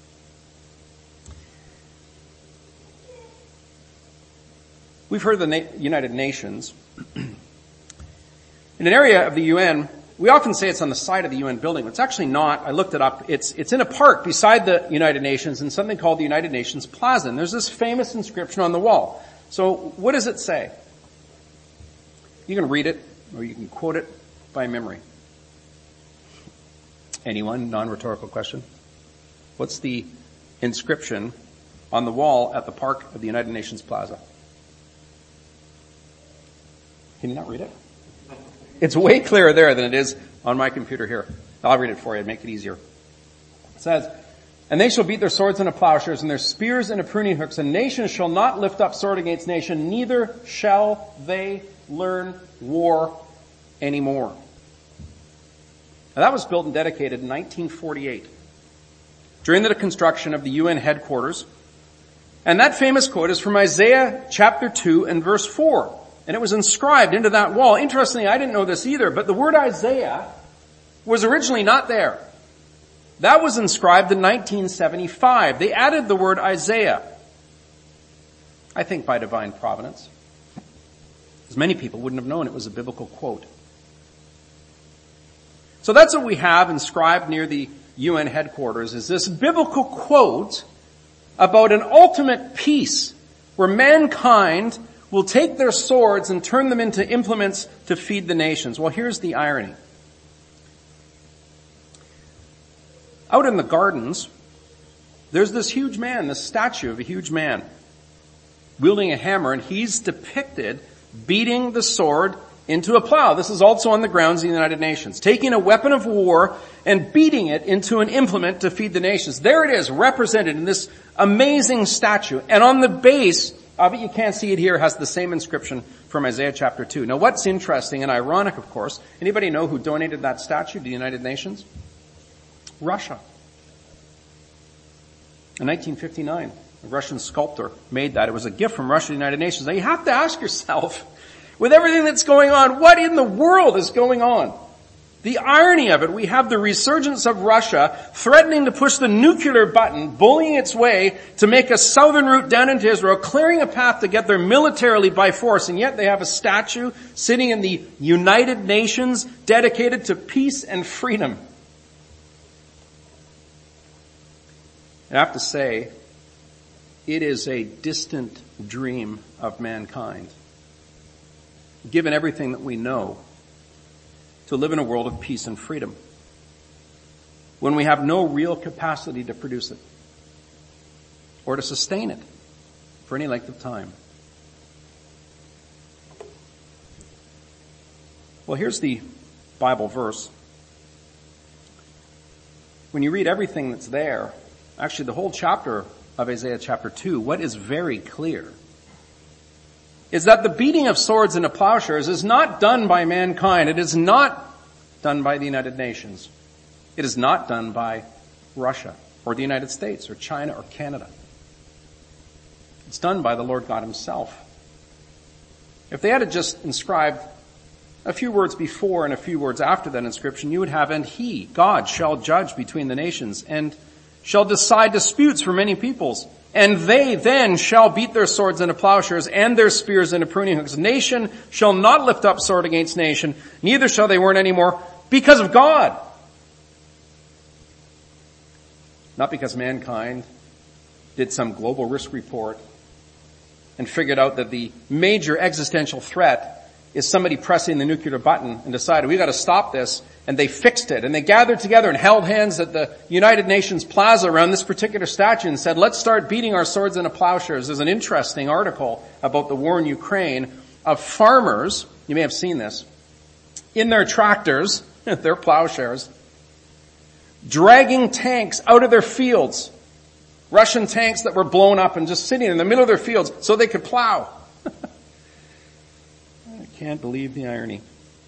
We've heard of the United Nations. In an area of the UN, we often say it's on the side of the UN building. It's actually not. I looked it up. It's in a park beside the United Nations in something called the United Nations Plaza. And there's this famous inscription on the wall. So what does it say? You can read it, or you can quote it by memory. Anyone? Non-rhetorical question. What's the inscription on the wall at the park of the United Nations Plaza? Can you not read it? It's way clearer there than it is on my computer here. I'll read it for you and make it easier. It says, "And they shall beat their swords into plowshares and their spears into pruning hooks, and nation shall not lift up sword against nation, neither shall they learn war anymore." Now that was built and dedicated in 1948 during the construction of the UN headquarters. And that famous quote is from Isaiah chapter 2 and verse 4. And it was inscribed into that wall. Interestingly, I didn't know this either, but the word Isaiah was originally not there. That was inscribed in 1975. They added the word Isaiah. I think by divine providence. Because many people wouldn't have known it was a biblical quote. So that's what we have inscribed near the UN headquarters, is this biblical quote about an ultimate peace where mankind will take their swords and turn them into implements to feed the nations. Well, here's the irony. Out in the gardens, there's this huge man, this statue of a huge man, wielding a hammer, and he's depicted beating the sword into a plow. This is also on the grounds of the United Nations. Taking a weapon of war and beating it into an implement to feed the nations. There it is, represented in this amazing statue. And on the base of it, you can't see it here, has the same inscription from Isaiah chapter 2. Now what's interesting and ironic, of course, anybody know who donated that statue to the United Nations? Russia. In 1959. A Russian sculptor made that. It was a gift from Russia to the United Nations. Now you have to ask yourself, with everything that's going on, what in the world is going on? The irony of it, we have the resurgence of Russia threatening to push the nuclear button, bullying its way to make a southern route down into Israel, clearing a path to get there militarily by force, and yet they have a statue sitting in the United Nations dedicated to peace and freedom. I have to say, it is a distant dream of mankind, given everything that we know, to live in a world of peace and freedom when we have no real capacity to produce it or to sustain it for any length of time. Well, here's the Bible verse. When you read everything that's there, actually the whole chapter of Isaiah chapter 2, what is very clear is that the beating of swords into plowshares is not done by mankind. It is not done by the United Nations. It is not done by Russia or the United States or China or Canada. It's done by the Lord God himself. If they had just inscribed a few words before and a few words after that inscription, you would have, and he, God, shall judge between the nations and shall decide disputes for many peoples. And they then shall beat their swords into plowshares and their spears into pruning hooks. Nation shall not lift up sword against nation, neither shall they warn anymore, because of God. Not because mankind did some global risk report and figured out that the major existential threat is somebody pressing the nuclear button and decided we've got to stop this, and they fixed it. And they gathered together and held hands at the United Nations Plaza around this particular statue and said, let's start beating our swords into plowshares. There's an interesting article about the war in Ukraine of farmers, you may have seen this, in their tractors, their plowshares, dragging tanks out of their fields, Russian tanks that were blown up and just sitting in the middle of their fields so they could plow. I can't believe the irony.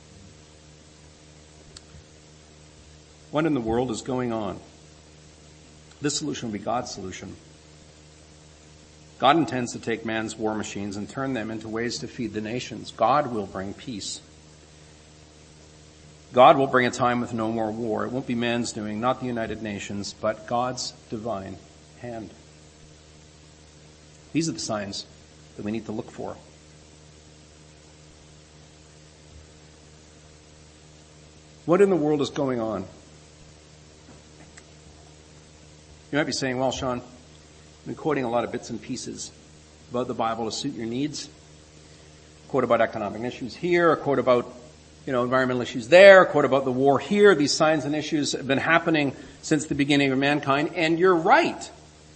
What in the world is going on? This solution will be God's solution. God intends to take man's war machines and turn them into ways to feed the nations. God will bring peace. God will bring a time with no more war. It won't be man's doing, not the United Nations, but God's divine hand. These are the signs that we need to look for. What in the world is going on? You might be saying, well, Sean, I've been quoting a lot of bits and pieces about the Bible to suit your needs. A quote about economic issues here, a quote about, environmental issues there, a quote about the war here. These signs and issues have been happening since the beginning of mankind, and you're right.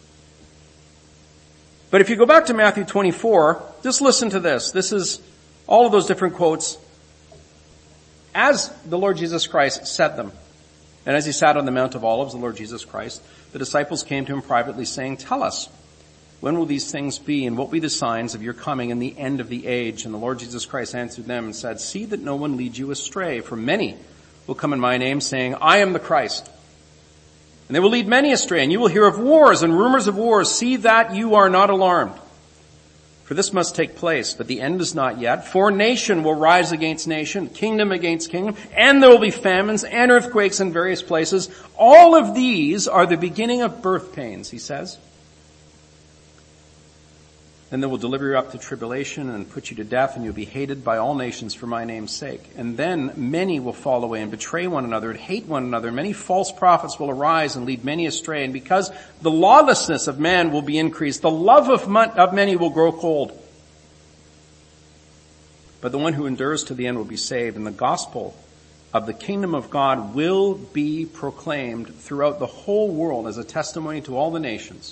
But if you go back to Matthew 24, just listen to this. This is all of those different quotes as the Lord Jesus Christ said them. And as he sat on the Mount of Olives, the Lord Jesus Christ, the disciples came to him privately saying, tell us, when will these things be, and what will be the signs of your coming and the end of the age? And the Lord Jesus Christ answered them and said, see that no one leads you astray, for many will come in my name saying, I am the Christ. And they will lead many astray, and you will hear of wars and rumors of wars. See that you are not alarmed. For this must take place, but the end is not yet. For nation will rise against nation, kingdom against kingdom, and there will be famines and earthquakes in various places. All of these are the beginning of birth pains, he says. Then they will deliver you up to tribulation and put you to death, and you'll be hated by all nations for my name's sake. And then many will fall away and betray one another and hate one another. Many false prophets will arise and lead many astray. And because the lawlessness of man will be increased, the love of many will grow cold. But the one who endures to the end will be saved. And the gospel of the kingdom of God will be proclaimed throughout the whole world as a testimony to all the nations.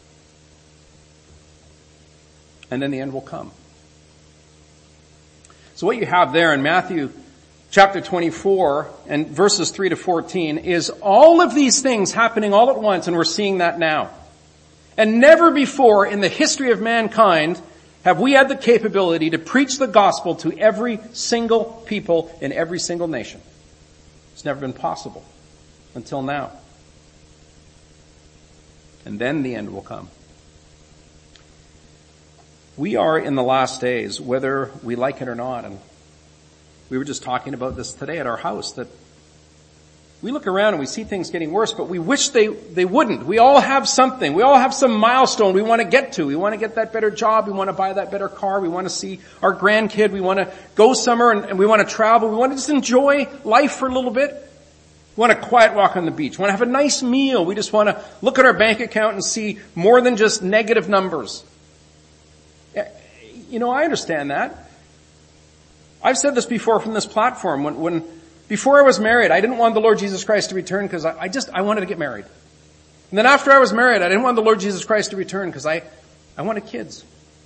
And then the end will come. So what you have there in Matthew chapter 24 and verses 3 to 14 is all of these things happening all at once, and we're seeing that now. And never before in the history of mankind have we had the capability to preach the gospel to every single people in every single nation. It's never been possible until now. And then the end will come. We are in the last days, whether we like it or not. And we were just talking about this today at our house, that we look around and we see things getting worse, but we wish they wouldn't. We all have something. We all have some milestone we want to get to. We want to get that better job. We want to buy that better car. We want to see our grandkid. We want to go somewhere and we want to travel. We want to just enjoy life for a little bit. We want a quiet walk on the beach. We want to have a nice meal. We just want to look at our bank account and see more than just negative numbers. You know, I understand that. I've said this before from this platform. Before I was married, I didn't want the Lord Jesus Christ to return because I wanted to get married. And then after I was married, I didn't want the Lord Jesus Christ to return because I wanted kids.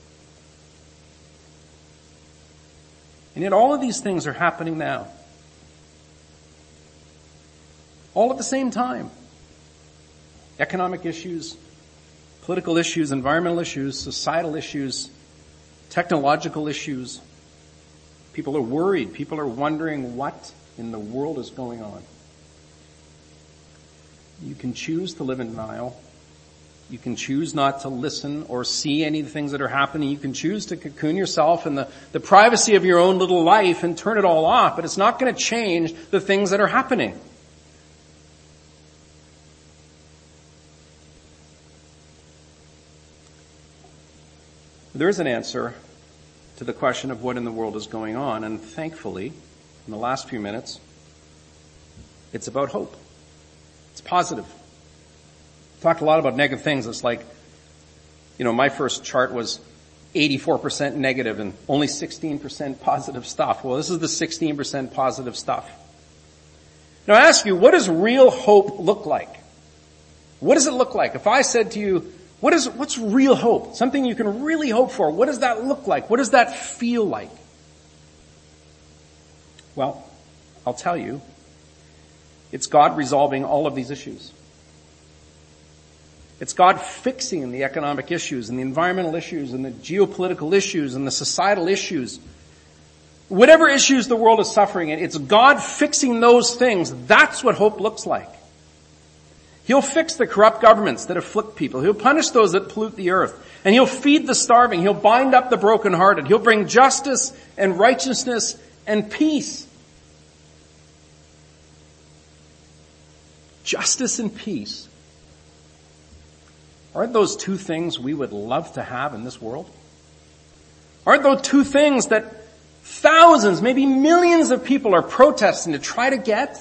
And yet all of these things are happening now. All at the same time. Economic issues, political issues, environmental issues, societal issues, technological issues. People are worried. People are wondering what in the world is going on. You can choose to live in denial. You can choose not to listen or see any of the things that are happening. You can choose to cocoon yourself in the privacy of your own little life and turn it all off, but it's not going to change the things that are happening. There is an answer to the question of what in the world is going on, and thankfully, in the last few minutes, it's about hope. It's positive. Talked a lot about negative things. It's like, my first chart was 84% negative and only 16% positive stuff. Well, this is the 16% positive stuff. Now I ask you, what does real hope look like? What does it look like? If I said to you, what's real hope? Something you can really hope for. What does that look like? What does that feel like? Well, I'll tell you, it's God resolving all of these issues. It's God fixing the economic issues and the environmental issues and the geopolitical issues and the societal issues. Whatever issues the world is suffering in, it's God fixing those things. That's what hope looks like. He'll fix the corrupt governments that afflict people. He'll punish those that pollute the earth. And he'll feed the starving. He'll bind up the brokenhearted. He'll bring justice and righteousness and peace. Justice and peace. Aren't those two things we would love to have in this world? Aren't those two things that thousands, maybe millions of people are protesting to try to get?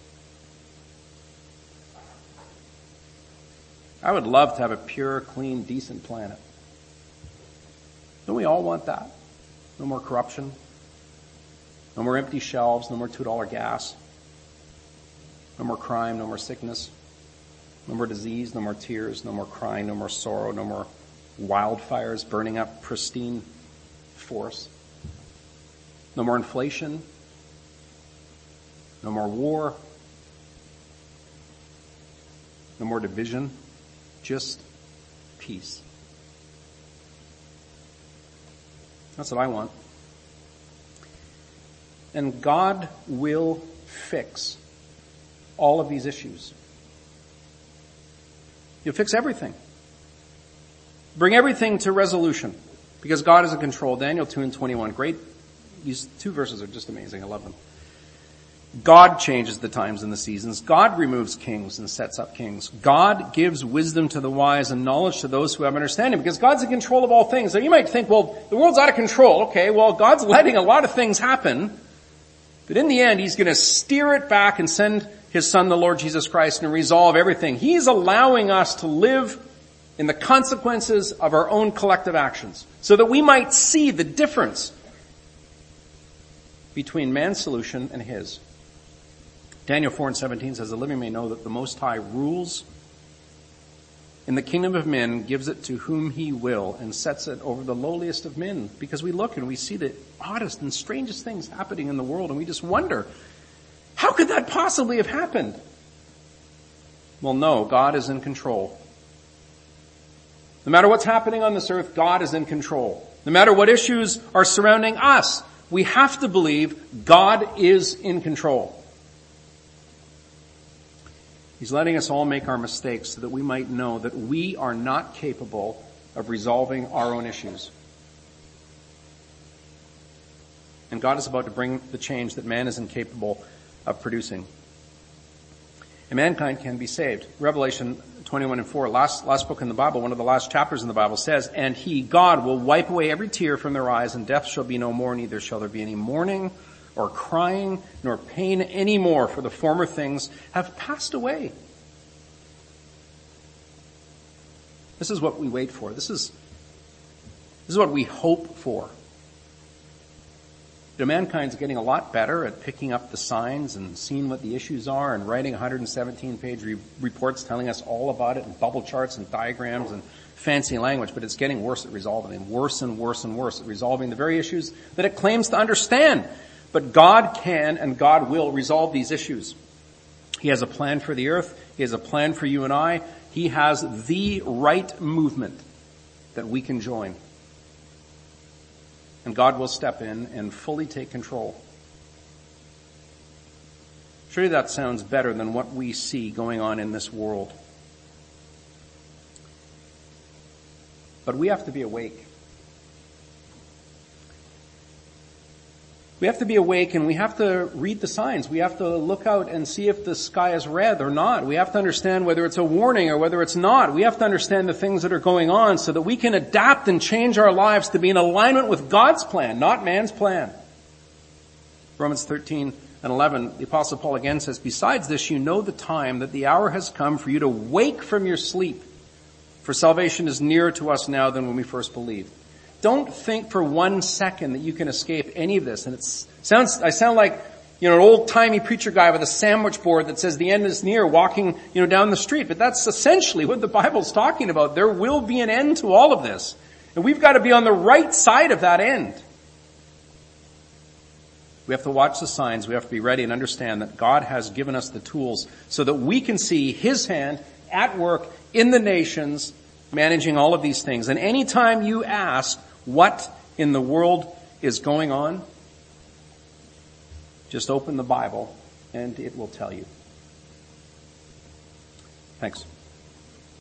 I would love to have a pure, clean, decent planet. Don't we all want that? No more corruption. No more empty shelves. No more $2 gas. No more crime. No more sickness. No more disease. No more tears. No more crying. No more sorrow. No more wildfires burning up pristine forests. No more inflation. No more war. No more division. Just peace. That's what I want. And God will fix all of these issues. He'll fix everything. Bring everything to resolution. Because God is in control. Daniel 2:21. Great. These two verses are just amazing. I love them. God changes the times and the seasons. God removes kings and sets up kings. God gives wisdom to the wise and knowledge to those who have understanding, because God's in control of all things. So you might think, well, the world's out of control. Okay, well, God's letting a lot of things happen, but in the end, He's going to steer it back and send His Son, the Lord Jesus Christ, and resolve everything. He's allowing us to live in the consequences of our own collective actions, so that we might see the difference between man's solution and His. Daniel 4:17 says, the living may know that the Most High rules in the kingdom of men, gives it to whom He will, and sets it over the lowliest of men. Because we look and we see the oddest and strangest things happening in the world, and we just wonder, how could that possibly have happened? Well, no, God is in control. No matter what's happening on this earth, God is in control. No matter what issues are surrounding us, we have to believe God is in control. He's letting us all make our mistakes so that we might know that we are not capable of resolving our own issues. And God is about to bring the change that man is incapable of producing. And mankind can be saved. Revelation 21:4, last book in the Bible, one of the last chapters in the Bible says, "And he, God, will wipe away every tear from their eyes, and death shall be no more, neither shall there be any mourning or crying, nor pain any more, for the former things have passed away." This is what we wait for. This is what we hope for. Mankind's getting a lot better at picking up the signs and seeing what the issues are and writing 117-page reports telling us all about it and bubble charts and diagrams and fancy language, but it's getting worse at resolving them, worse and worse and worse at resolving the very issues that it claims to understand. But God can and God will resolve these issues. He has a plan for the earth. He has a plan for you and I. He has the right movement that we can join. And God will step in and fully take control. Surely that sounds better than what we see going on in this world. But we have to be awake. We have to be awake and we have to read the signs. We have to look out and see if the sky is red or not. We have to understand whether it's a warning or whether it's not. We have to understand the things that are going on so that we can adapt and change our lives to be in alignment with God's plan, not man's plan. Romans 13:11, the Apostle Paul again says, "Besides this, you know the time that the hour has come for you to wake from your sleep. For salvation is nearer to us now than when we first believed." Don't think for 1 second that you can escape any of this. And I sound like, an old-timey preacher guy with a sandwich board that says the end is near walking, down the street. But that's essentially what the Bible's talking about. There will be an end to all of this. And we've got to be on the right side of that end. We have to watch the signs. We have to be ready and understand that God has given us the tools so that we can see His hand at work in the nations, managing all of these things. And anytime you ask what in the world is going on, just open the Bible and it will tell you. Thanks.